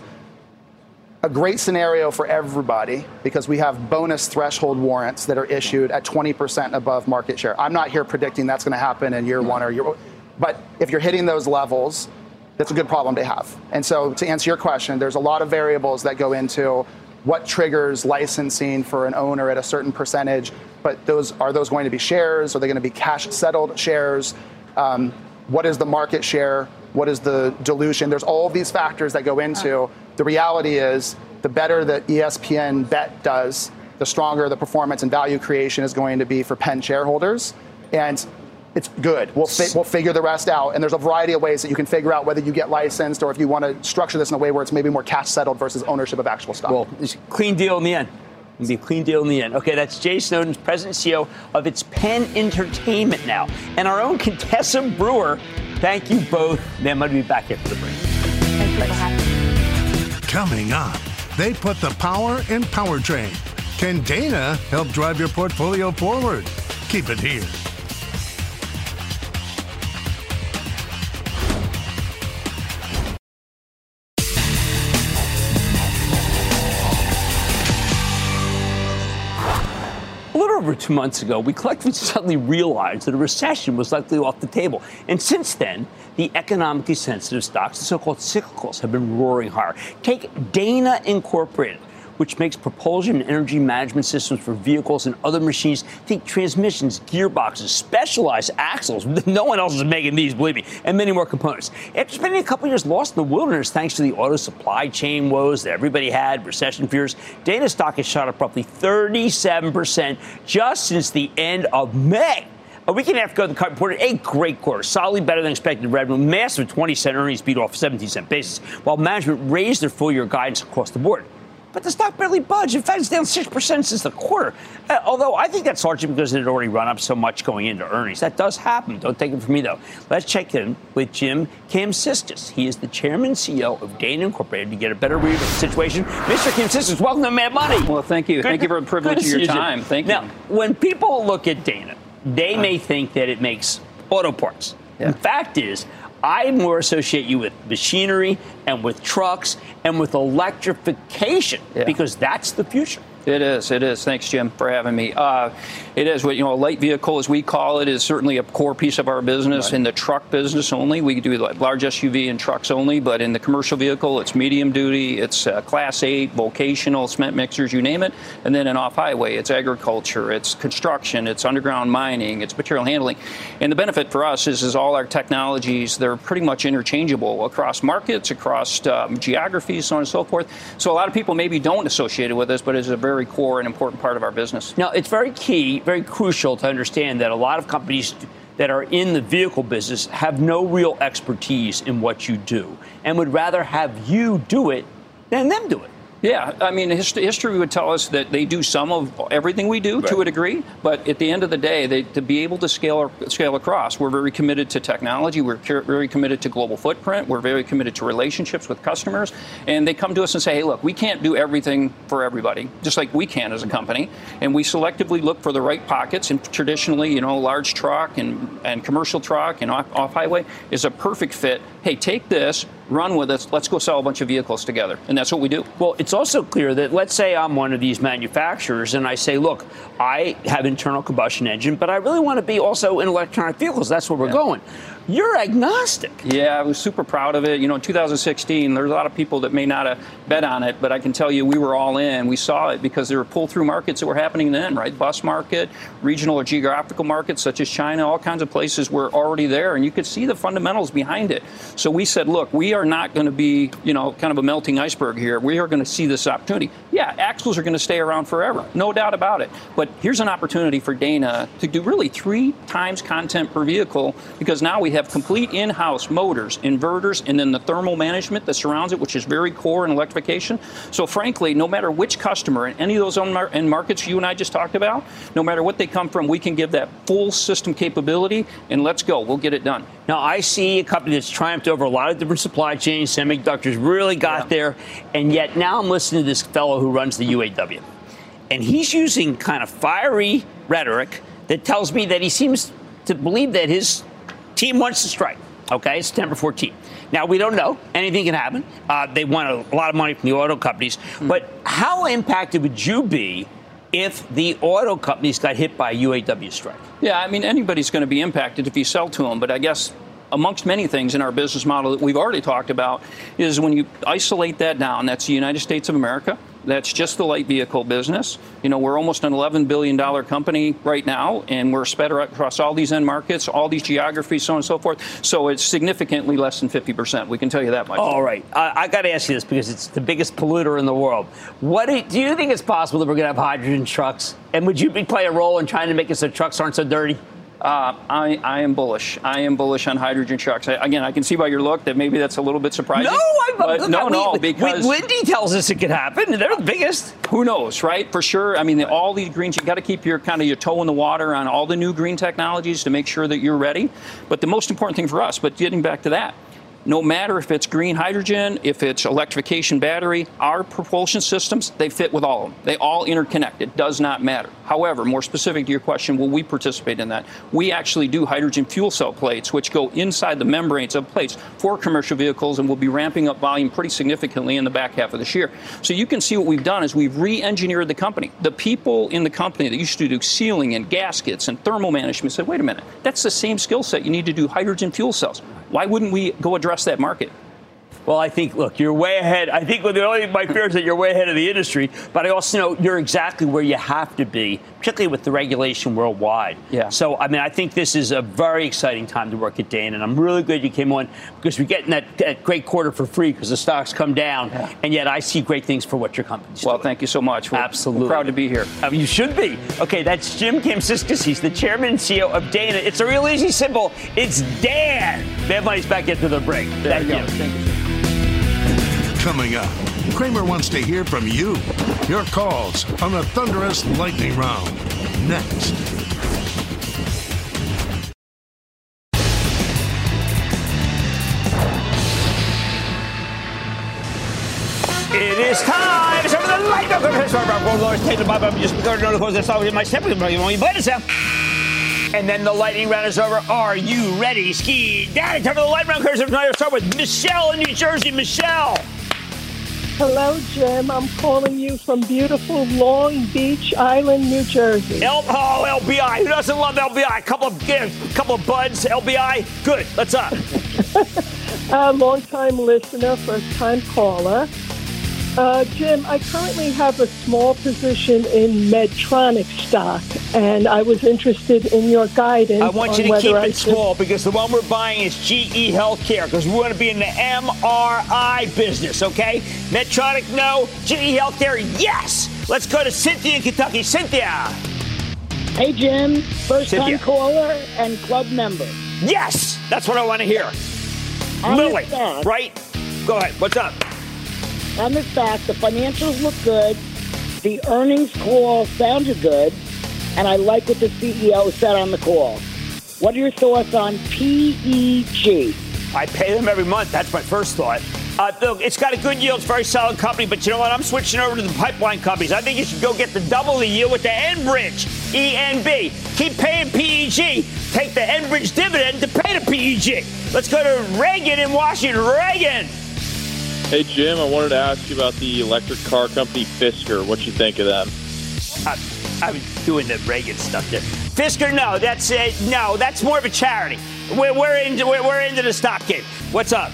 A great scenario for everybody because we have bonus threshold warrants that are issued at twenty percent above market share. I'm not here predicting that's going to happen in year one or year, but if you're hitting those levels, that's a good problem to have. And so to answer your question, there's a lot of variables that go into what triggers licensing for an owner at a certain percentage, but those are those going to be shares? Are they going to be cash settled shares? Um, what is the market share? What is the dilution? There's all of these factors that go into. The reality is the better that E S P N Bet does, the stronger the performance and value creation is going to be for Penn shareholders. And it's good. We'll, fi- we'll figure the rest out. And there's a variety of ways that you can figure out whether you get licensed or if you want to structure this in a way where it's maybe more cash settled versus ownership of actual stock. Well, it's a clean deal in the end. It'll be a clean deal in the end. Okay, that's Jay Snowden, President and C E O of its Penn Entertainment now. And our own Contessa Brewer. Thank you both. Then I'll be back after the break. Thank you for having me. Coming up, they put the power in powertrain. Can Dana help drive your portfolio forward? Keep it here. A little over two months ago, we collectively suddenly realized that a recession was likely off the table. And since then, the economically sensitive stocks, the so-called cyclicals, have been roaring higher. Take Dana Incorporated, which makes propulsion and energy management systems for vehicles and other machines. Think transmissions, gearboxes, specialized axles. No one else is making these, believe me, and many more components. After spending a couple years lost in the wilderness thanks to the auto supply chain woes that everybody had, recession fears, Dana stock has shot up roughly thirty-seven percent just since the end of May. A week and a half ago, the company reported a great quarter, solidly better than expected revenue, massive twenty cent earnings beat off seventeen cent basis, while management raised their full-year guidance across the board. But the stock barely budged. In fact, it's down six percent since the quarter. Uh, although I think that's largely because it had already run up so much going into earnings. That does happen. Don't take it from me, though. Let's check in with Jim Kamsickas. He is the chairman and C E O of Dana Incorporated to get a better read of the situation. Mister Kamsickas, welcome to Mad Money. Well, thank you. Good. Thank you for the privilege of your you, time. Jim. Thank now, you. Now, when people look at Dana, they uh, may think that it makes auto parts. Yeah. The fact is, I more associate you with machinery and with trucks and with electrification yeah. because that's the future. It is. It is. Thanks, Jim, for having me. Uh, it is what, you know, a light vehicle, as we call it, is certainly a core piece of our business. Right. In the truck business only, we do large S U V and trucks only. But in the commercial vehicle, it's medium duty, it's uh, class eight, vocational, cement mixers, you name it. And then in off highway, it's agriculture, it's construction, it's underground mining, it's material handling. And the benefit for us is, is all our technologies, they're pretty much interchangeable across markets, across um, geographies, so on and so forth. So a lot of people maybe don't associate it with us, but it's a very very core and important part of our business. Now, it's very key, very crucial to understand that a lot of companies that are in the vehicle business have no real expertise in what you do and would rather have you do it than them do it. Yeah, I mean, history, history would tell us that they do some of everything we do right. to a degree, but at the end of the day, they, to be able to scale scale across, we're very committed to technology, we're very committed to global footprint, we're very committed to relationships with customers, and they come to us and say, hey, look, we can't do everything for everybody, just like we can as a company, and we selectively look for the right pockets, and traditionally, you know, large truck and, and commercial truck and off, off-highway is a perfect fit. Hey, take this, run with us, let's go sell a bunch of vehicles together, and that's what we do. Well, it's also clear that, let's say I'm one of these manufacturers and I say, look, I have internal combustion engine, but I really want to be also in electronic vehicles. That's where we're yeah. going. You're agnostic. Yeah, I was super proud of it. You know, in two thousand sixteen, there's a lot of people that may not have bet on it, but I can tell you we were all in. We saw it because there were pull-through markets that were happening then, right? Bus market, regional or geographical markets such as China, all kinds of places were already there, and you could see the fundamentals behind it. So we said, look, we are not going to be, you know, kind of a melting iceberg here. We are going to see this opportunity. Yeah, axles are going to stay around forever, no doubt about it. But here's an opportunity for Dana to do really three times content per vehicle, because now we have complete in-house motors, inverters, and then the thermal management that surrounds it, which is very core in electrification. So frankly, no matter which customer in any of those end markets you and I just talked about, no matter what they come from, we can give that full system capability, and let's go. We'll get it done. Now, I see a company that's triumphed over a lot of different supply chains, semiconductors really got yeah. there, and yet now I'm listening to this fellow who runs the U A W, and he's using kind of fiery rhetoric that tells me that he seems to believe that his team wants to strike. Okay, September fourteenth. Now, we don't know. Anything can happen. Uh, they want a lot of money from the auto companies. Mm. But how impacted would you be if the auto companies got hit by a U A W strike? Yeah, I mean, anybody's going to be impacted if you sell to them. But I guess amongst many things in our business model that we've already talked about is when you isolate that down, that's the United States of America. That's just the light vehicle business. You know, we're almost an eleven billion dollars company right now, and we're spread across all these end markets, all these geographies, so on and so forth. So it's significantly less than fifty percent. We can tell you that much. All right. Uh, I got to ask you this because it's the biggest polluter in the world. What do, do you think it's possible that we're going to have hydrogen trucks? And would you be, play a role in trying to make it so trucks aren't so dirty? Uh, I, I am bullish. I am bullish on hydrogen trucks. I, again, I can see by your look that maybe that's a little bit surprising. No, I'm but no, we, no, because Lindy tells us it could happen. They're the biggest. Who knows, right? For sure. I mean, the, all these greens, you got to keep your kind of your toe in the water on all the new green technologies to make sure that you're ready. But the most important thing for us, but getting back to that, no matter if it's green hydrogen, if it's electrification battery, our propulsion systems, they fit with all of them. They all interconnect. It does not matter. However, more specific to your question, will we participate in that? We actually do hydrogen fuel cell plates, which go inside the membranes of plates for commercial vehicles, and we'll be ramping up volume pretty significantly in the back half of this year. So you can see what we've done is we've re-engineered the company. The people in the company that used to do sealing and gaskets and thermal management said, wait a minute, that's the same skill set you need to do hydrogen fuel cells. Why wouldn't we go address that market? Well, I think, look, you're way ahead. I think the only my fear is that you're way ahead of the industry, but I also know you're exactly where you have to be, particularly with the regulation worldwide. Yeah. So, I mean, I think this is a very exciting time to work at Dana, and I'm really glad you came on because we're getting that, that great quarter for free because the stocks come down, yeah. and yet I see great things for what your company's well, doing. Well, thank you so much. We're, Absolutely. We're proud to be here. I mean, you should be. Okay, that's Jim Kamsickas. He's the chairman and C E O of Dana. It's a real easy, simple. It's Dan. Mad Money's back into the break. There Thank you. you. Go. Thank you. Coming up, Cramer wants to hear from you. Your calls on the Thunderous Lightning Round. Next. It is time. It's over the lightning round. Just because no close that's always my step. You bet yourself. And then the lightning round is over. Are you ready? Ski Daddy. Time for the lightning round. Curse. Start with Michelle in New Jersey. Michelle. Hello, Jim. I'm calling you from beautiful Long Beach Island, New Jersey. L- oh, L B I. Who doesn't love L B I? A couple of, yeah, couple of buds, L B I. Good. What's up? A long-time listener, first-time caller. Uh, Jim, I currently have a small position in Medtronic stock, and I was interested in your guidance. I want you to on keep whether it I should... small because the one we're buying is G E Healthcare because we want to be in the M R I business, okay? Medtronic, no. G E Healthcare, yes. Let's go to Cynthia in Kentucky. Cynthia. Hey, Jim. First-time caller and club member. Yes. That's what I want to hear. On Lily, stock, right? Go ahead. What's up? On the stock, the financials look good. The earnings call sounded good. And I like what the C E O said on the call. What are your thoughts on P E G? I pay them every month. That's my first thought. Uh, look, it's got a good yield. It's a very solid company. But you know what? I'm switching over to the pipeline companies. I think you should go get the double the yield with the Enbridge, E N B. Keep paying P E G. Take the Enbridge dividend to pay the P E G. Let's go to Reagan in Washington. Reagan. Hey, Jim, I wanted to ask you about the electric car company Fisker. What you think of them? Uh, I was doing the Reagan stuff there. Fisker, no, that's uh, no, that's more of a charity. We're, we're into we're, we're into the stock game. What's up?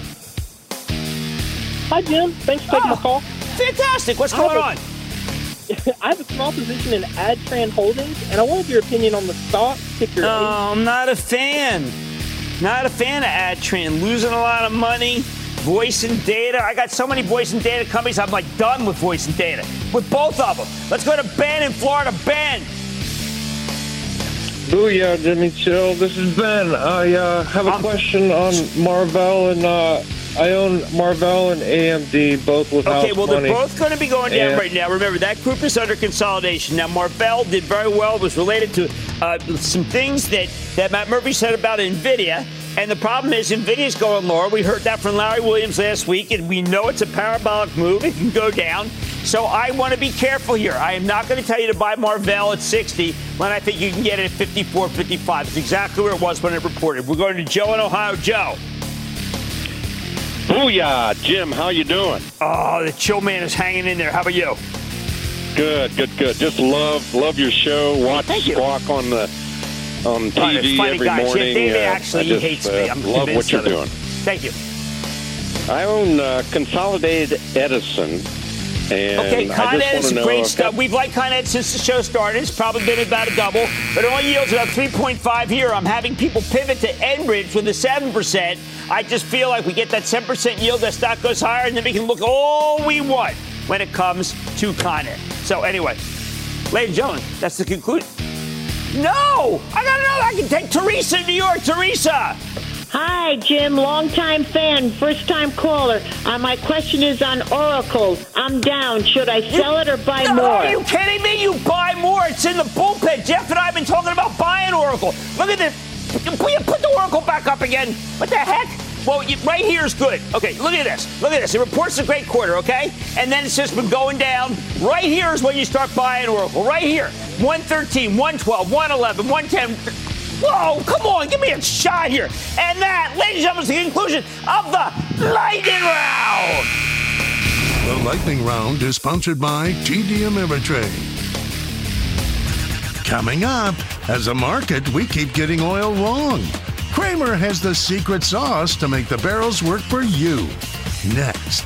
Hi, Jim. Thanks for taking oh, the call. Fantastic. What's going a, on? I have a small position in Adtran Holdings, and I wanted your opinion on the stock. Ticker. No, I'm not a fan. Not a fan of Adtran. Losing a lot of money. Voice and data. I got so many voice and data companies. I'm like done with voice and data. With both of them. Let's go to Ben in Florida. Ben. Booyah, Jimmy Chill. This is Ben. I uh, have a um, question on Marvell, and uh, I own Marvell and A M D, both with Okay, house well, money. They're both going to be going down and, right now. Remember, that group is under consolidation. Now, Marvell did very well. It was related to uh, some things that, that Matt Murphy said about NVIDIA. And the problem is NVIDIA's going lower. We heard that from Larry Williams last week, and we know it's a parabolic move. It can go down. So I want to be careful here. I am not going to tell you to buy Marvell at sixty when I think you can get it at fifty-four, fifty-five. It's exactly where it was when it reported. We're going to Joe in Ohio. Joe. Booyah, Jim. How you doing? Oh, the chill man is hanging in there. How about you? Good, good, good. Just love love your show. Watch Thank you. Squawk on the on T V funny every guys. morning. Yeah, David uh, actually I just, he hates uh, me. I'm love what you're of it. doing. Thank you. I own uh, Consolidated Edison. And okay, Con Ed is great stuff. That... We've liked Con Ed since the show started. It's probably been about a double, but it only yields about three point five here. I'm having people pivot to Enbridge with a seven percent. I just feel like we get that seven percent yield, that stock goes higher, and then we can look all we want when it comes to Con Ed. So anyway, ladies and gentlemen, that's the conclusion. No! I got another. I can take Teresa in New York. Teresa! Hi, Jim. Long-time fan, first-time caller. Uh, my question is on Oracle. I'm down. Should I sell it or buy no, more? Are you kidding me? You buy more. It's in the bullpen. Jeff and I have been talking about buying Oracle. Look at this. Will you put the Oracle back up again? What the heck? Well, you, right here is good. Okay, look at this. Look at this. It reports a great quarter, okay? And then it's just been going down. Right here is when you start buying Oracle. Right here. one thirteen, one twelve, one eleven, one ten. Whoa, come on. Give me a shot here. And that, ladies and gentlemen, is the conclusion of the Lightning Round. The Lightning Round is sponsored by T D Ameritrade. Coming up, as a market, we keep getting oil wrong. Cramer has the secret sauce to make the barrels work for you. Next.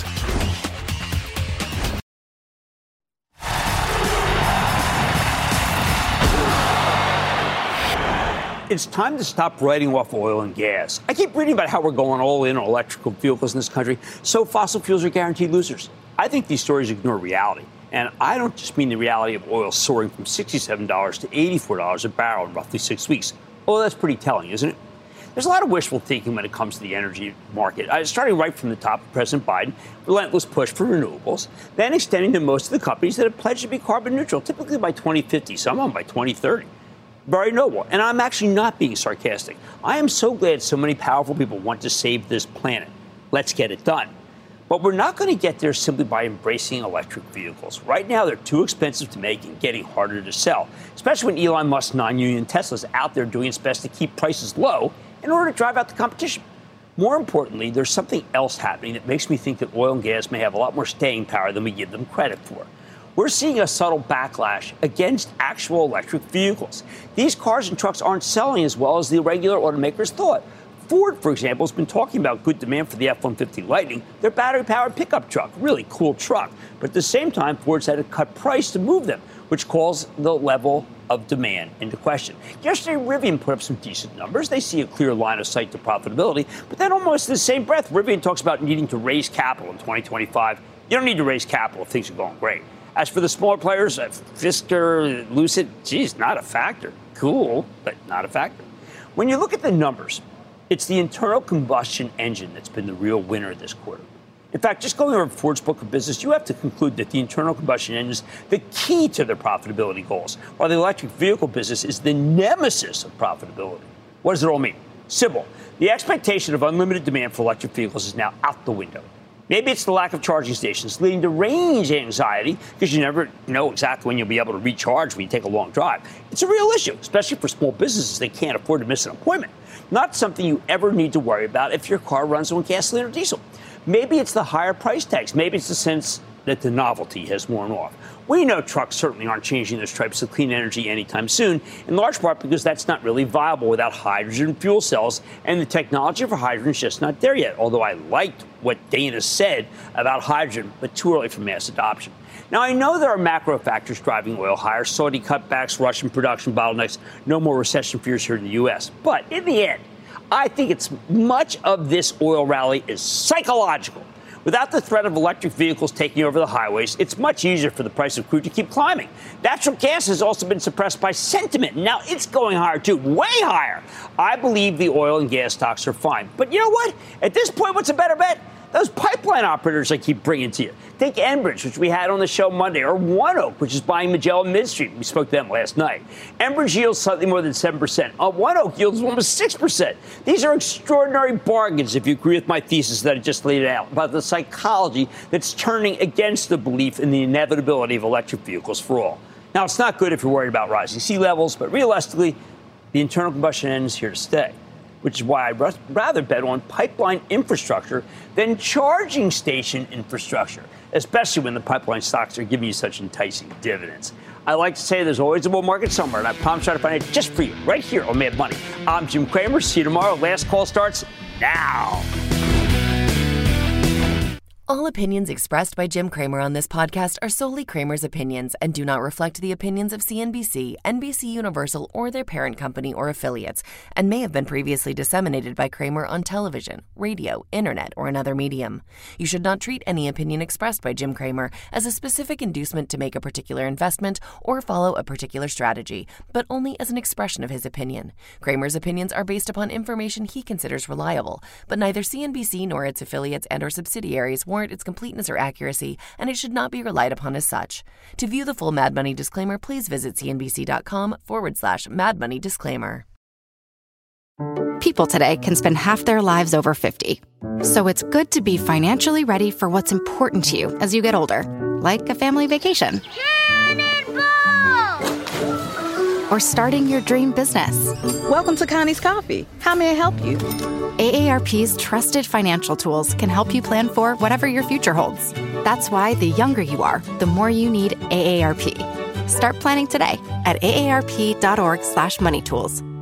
It's time to stop writing off oil and gas. I keep reading about how we're going all in on electrical vehicles in this country, so fossil fuels are guaranteed losers. I think these stories ignore reality. And I don't just mean the reality of oil soaring from sixty-seven dollars to eighty-four dollars a barrel in roughly six weeks. Well, that's pretty telling, isn't it? There's a lot of wishful thinking when it comes to the energy market, uh, starting right from the top of President Biden, relentless push for renewables, then extending to most of the companies that have pledged to be carbon neutral, typically by twenty fifty, some of them by twenty thirty. Very noble. And I'm actually not being sarcastic. I am so glad so many powerful people want to save this planet. Let's get it done. But we're not going to get there simply by embracing electric vehicles. Right now, they're too expensive to make and getting harder to sell, especially when Elon Musk's non-union Tesla's out there doing its best to keep prices low in order to drive out the competition. More importantly, there's something else happening that makes me think that oil and gas may have a lot more staying power than we give them credit for. We're seeing a subtle backlash against actual electric vehicles. These cars and trucks aren't selling as well as the regular automakers thought. Ford, for example, has been talking about good demand for the F one fifty Lightning, their battery-powered pickup truck. Really cool truck. But at the same time, Ford's had to cut price to move them, which calls the level of demand into question. Yesterday, Rivian put up some decent numbers. They see a clear line of sight to profitability. But then almost in the same breath, Rivian talks about needing to raise capital in twenty twenty-five. You don't need to raise capital if things are going great. As for the smaller players, uh, Fisker, Lucid, geez, not a factor. Cool, but not a factor. When you look at the numbers, it's the internal combustion engine that's been the real winner this quarter. In fact, just going over Ford's book of business, you have to conclude that the internal combustion engine is the key to their profitability goals, while the electric vehicle business is the nemesis of profitability. What does it all mean? Simple. The expectation of unlimited demand for electric vehicles is now out the window. Maybe it's the lack of charging stations leading to range anxiety because you never know exactly when you'll be able to recharge when you take a long drive. It's a real issue, especially for small businesses that can't afford to miss an appointment. Not something you ever need to worry about if your car runs on gasoline or diesel. Maybe it's the higher price tags. Maybe it's the sense that the novelty has worn off. We know trucks certainly aren't changing their stripes to clean energy anytime soon, in large part because that's not really viable without hydrogen fuel cells, and the technology for hydrogen is just not there yet, although I liked what Dana said about hydrogen, but too early for mass adoption. Now, I know there are macro factors driving oil higher, Saudi cutbacks, Russian production bottlenecks, no more recession fears here in the U S. But in the end, I think it's much of this oil rally is psychological. Without the threat of electric vehicles taking over the highways, it's much easier for the price of crude to keep climbing. Natural gas has also been suppressed by sentiment. Now it's going higher, too, way higher. I believe the oil and gas stocks are fine. But you know what? At this point, what's a better bet? Those pipeline operators I keep bringing to you. Think Enbridge, which we had on the show Monday, or ONEOK, which is buying Magellan Midstream. We spoke to them last night. Enbridge yields slightly more than seven percent. Uh, ONEOK yields almost six percent. These are extraordinary bargains, if you agree with my thesis that I just laid out, about the psychology that's turning against the belief in the inevitability of electric vehicles for all. Now, it's not good if you're worried about rising sea levels, but realistically, the internal combustion engine is here to stay, which is why I'd rather bet on pipeline infrastructure than charging station infrastructure, especially when the pipeline stocks are giving you such enticing dividends. I like to say there's always a bull market somewhere, and I promise to find it just for you, right here on Mad Money. I'm Jim Cramer. See you tomorrow. Last call starts now. All opinions expressed by Jim Cramer on this podcast are solely Cramer's opinions and do not reflect the opinions of C N B C, N B C Universal, or their parent company or affiliates, and may have been previously disseminated by Cramer on television, radio, internet, or another medium. You should not treat any opinion expressed by Jim Cramer as a specific inducement to make a particular investment or follow a particular strategy, but only as an expression of his opinion. Cramer's opinions are based upon information he considers reliable, but neither C N B C nor its affiliates and or subsidiaries warrant its completeness or accuracy, and it should not be relied upon as such. To view the full Mad Money disclaimer, please visit cnbc.com forward slash Mad Money disclaimer. People today can spend half their lives over fifty. So it's good to be financially ready for what's important to you as you get older, like a family vacation. Or starting your dream business. Welcome to Connie's Coffee. How may I help you? A A R P's trusted financial tools can help you plan for whatever your future holds. That's why the younger you are, the more you need A A R P. Start planning today at aarp.org slash money tools.